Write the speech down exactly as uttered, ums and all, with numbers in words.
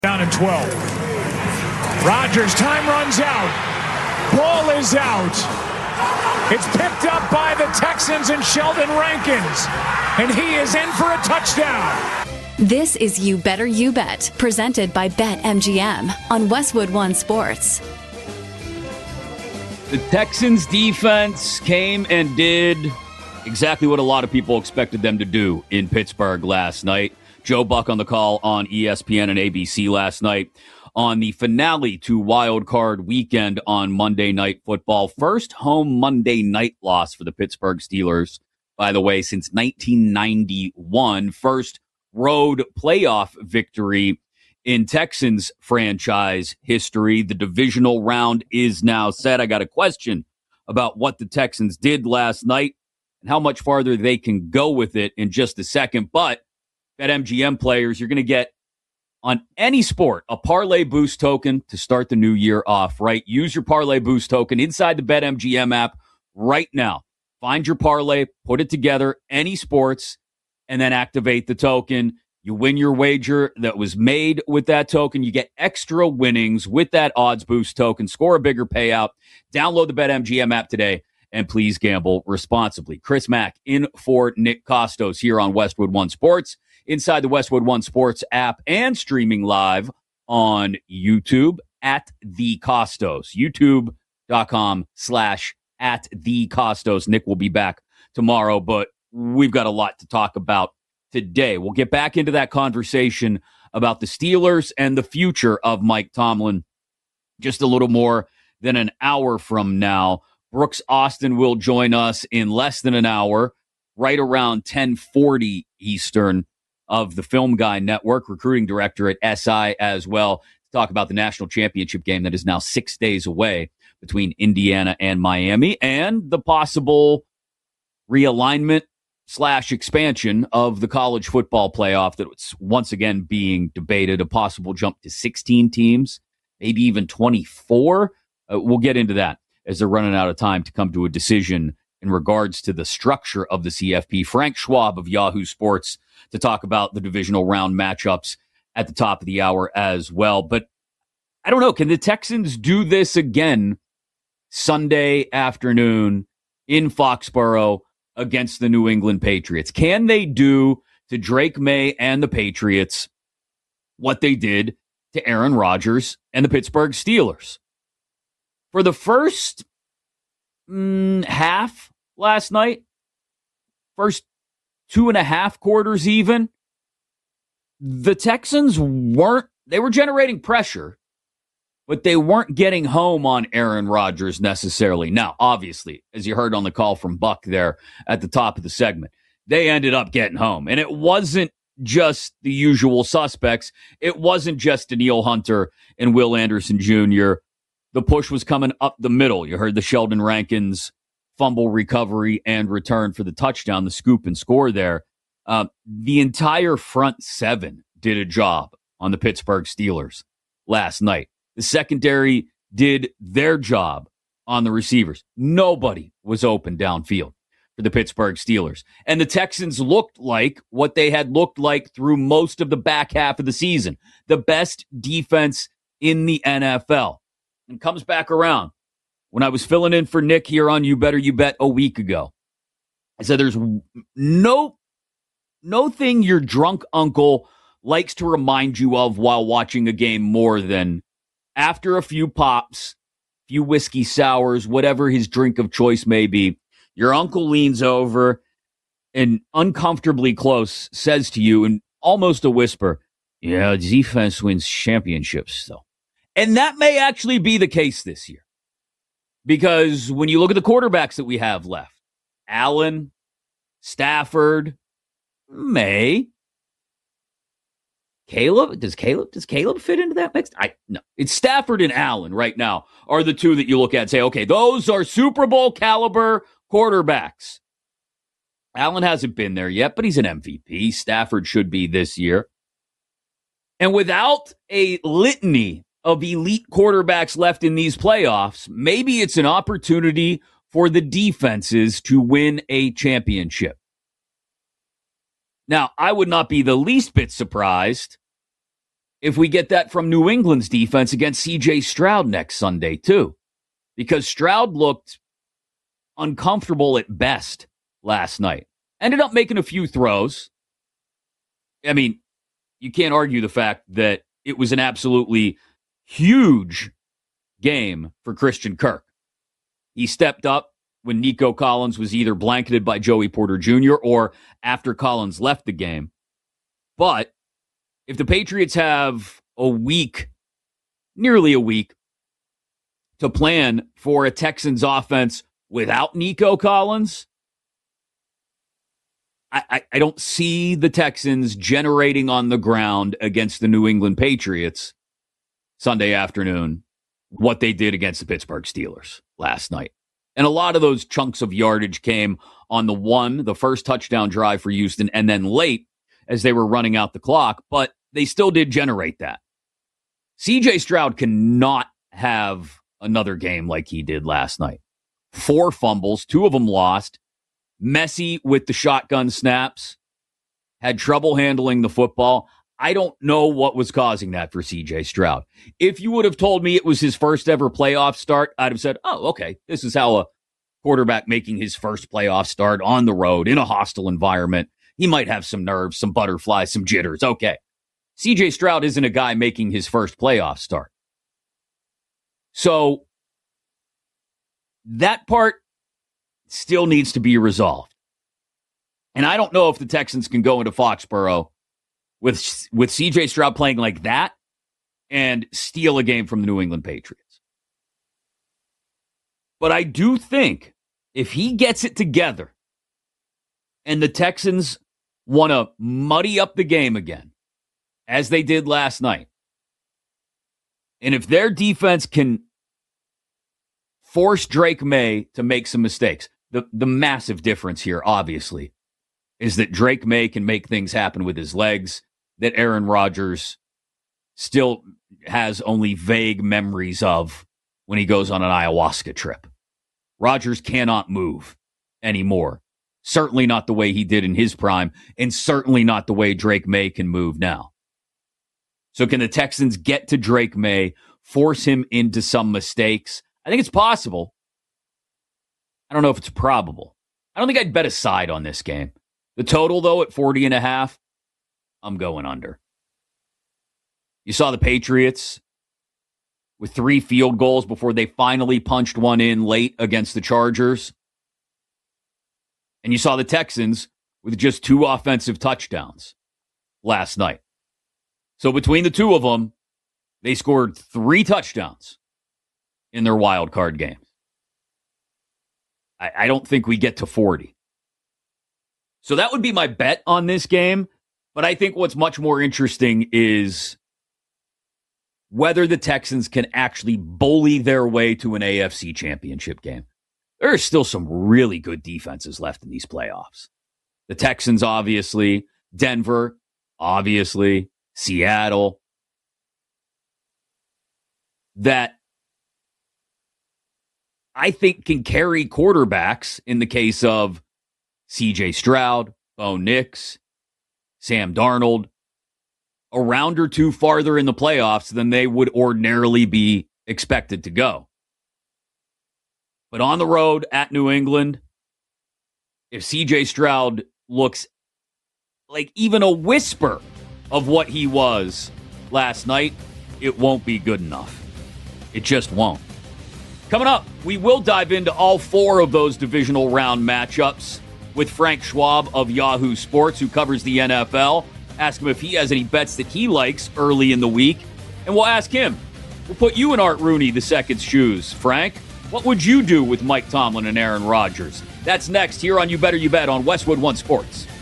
Down in twelve. Rodgers, time runs out. Ball is out. It's picked up by the Texans and Sheldon Rankins. And he is in for a touchdown. This is You Better You Bet, presented by BetMGM on Westwood One Sports. The Texans defense came and did exactly what a lot of people expected them to do in Pittsburgh last night. Joe Buck on the call on E S P N and A B C last night on the finale to Wild Card Weekend on Monday Night Football. First home Monday night loss for the Pittsburgh Steelers, by the way, since nineteen ninety-one. First road playoff victory in Texans franchise history. The divisional round is now set. I got a question about what the Texans did last night and how much farther they can go with it in just a second. But BetMGM players, you're going to get on any sport a parlay boost token to start the new year off, right? Use your parlay boost token inside the BetMGM app right now. Find your parlay, put it together, any sports, and then activate the token. You win your wager that was made with that token. You get extra winnings with that odds boost token. Score a bigger payout. Download the BetMGM app today, and please gamble responsibly. Chris Mack in for Nick Costos here on Westwood One Sports, inside the Westwood One Sports app, and streaming live on YouTube at The Costos. YouTube.com slash at The Costos. Nick will be back tomorrow, but we've got a lot to talk about today. We'll get back into that conversation about the Steelers and the future of Mike Tomlin just a little more than an hour from now. Brooks Austin will join us in less than an hour, right around ten forty Eastern, of the Film Guy Network, recruiting director at S I as well, to talk about the national championship game that is now six days away between Indiana and Miami, and the possible realignment slash expansion of the college football playoff that's once again being debated, a possible jump to sixteen teams, maybe even twenty-four. Uh, we'll get into that as they're running out of time to come to a decision in regards to the structure of the C F P. Frank Schwab of Yahoo Sports to talk about the divisional round matchups at the top of the hour as well. But I don't know, can the Texans do this again Sunday afternoon in Foxborough against the New England Patriots? Can they do to Drake May and the Patriots what they did to Aaron Rodgers and the Pittsburgh Steelers? For the first mm, half last night, first two and a half quarters even, the Texans weren't, they were generating pressure, but they weren't getting home on Aaron Rodgers necessarily. Now, obviously, as you heard on the call from Buck there at the top of the segment, they ended up getting home. And it wasn't just the usual suspects. It wasn't just Danielle Hunter and Will Anderson Junior The push was coming up the middle. You heard the Sheldon Rankins fumble recovery and return for the touchdown, the scoop and score there. Uh, the entire front seven did a job on the Pittsburgh Steelers last night. The secondary did their job on the receivers. Nobody was open downfield for the Pittsburgh Steelers. And the Texans looked like what they had looked like through most of the back half of the season. The best defense in the N F L. And comes back around. When I was filling in for Nick here on You Better You Bet a week ago, I said there's no, no thing your drunk uncle likes to remind you of while watching a game more than after a few pops, few whiskey sours, whatever his drink of choice may be, your uncle leans over and uncomfortably close says to you in almost a whisper, yeah, defense wins championships, though. And that may actually be the case this year. Because when you look at the quarterbacks that we have left, Allen, Stafford, May, Caleb, does Caleb, does Caleb fit into that mix? I no, it's Stafford and Allen right now are the two that you look at and say, okay, those are Super Bowl caliber quarterbacks. Allen hasn't been there yet, but he's an M V P. Stafford should be this year. And without a litany of elite quarterbacks left in these playoffs, maybe it's an opportunity for the defenses to win a championship. Now, I would not be the least bit surprised if we get that from New England's defense against C J Stroud next Sunday, too. Because Stroud looked uncomfortable at best last night. Ended up making a few throws. I mean, you can't argue the fact that it was an absolutely huge game for Christian Kirk. He stepped up when Nico Collins was either blanketed by Joey Porter Junior or after Collins left the game. But if the Patriots have a week, nearly a week, to plan for a Texans offense without Nico Collins, I, I, I don't see the Texans generating on the ground against the New England Patriots Sunday afternoon what they did against the Pittsburgh Steelers last night. And a lot of those chunks of yardage came on the one, the first touchdown drive for Houston, and then late as they were running out the clock, but they still did generate that. C J Stroud cannot have another game like he did last night. Four fumbles, two of them lost, messy with the shotgun snaps, had trouble handling the football. I don't know what was causing that for C J Stroud. If you would have told me it was his first ever playoff start, I'd have said, oh, okay, this is how a quarterback making his first playoff start on the road in a hostile environment, he might have some nerves, some butterflies, some jitters. Okay. C J Stroud isn't a guy making his first playoff start. So that part still needs to be resolved. And I don't know if the Texans can go into Foxborough with with C J Stroud playing like that and steal a game from the New England Patriots. But I do think if he gets it together and the Texans want to muddy up the game again, as they did last night, and if their defense can force Drake May to make some mistakes, the, the massive difference here, obviously, is that Drake May can make things happen with his legs that Aaron Rodgers still has only vague memories of when he goes on an ayahuasca trip. Rodgers cannot move anymore. Certainly not the way he did in his prime, and certainly not the way Drake May can move now. So can the Texans get to Drake May, force him into some mistakes? I think it's possible. I don't know if it's probable. I don't think I'd bet a side on this game. The total, though, at forty and a half, I'm going under. You saw the Patriots with three field goals before they finally punched one in late against the Chargers. And you saw the Texans with just two offensive touchdowns last night. So between the two of them, they scored three touchdowns in their wild card games. I, I don't think we get to forty. So that would be my bet on this game. But I think what's much more interesting is whether the Texans can actually bully their way to an A F C championship game. There are still some really good defenses left in these playoffs. The Texans, obviously. Denver, obviously. Seattle. That I think can carry quarterbacks in the case of C J Stroud, Bo Nix, Sam Darnold, a round or two farther in the playoffs than they would ordinarily be expected to go. But on the road at New England, if C J Stroud looks like even a whisper of what he was last night, it won't be good enough. It just won't. Coming up, we will dive into all four of those divisional round matchups with Frank Schwab of Yahoo Sports, who covers the N F L. Ask him if he has any bets that he likes early in the week, and we'll ask him. We'll put you in Art Rooney the second's shoes. Frank, what would you do with Mike Tomlin and Aaron Rodgers? That's next here on You Better You Bet on Westwood One Sports.